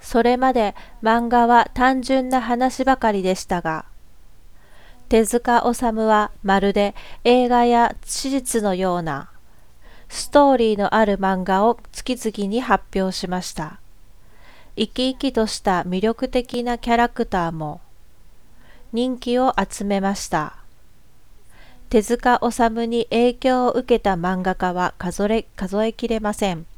それまで漫画は単純な話ばかりでしたが、手塚治虫はまるで映画や史実のようなストーリーのある漫画を次々に発表しました。生き生きとした魅力的なキャラクターも人気を集めました。手塚治虫に影響を受けた漫画家は数えきれません。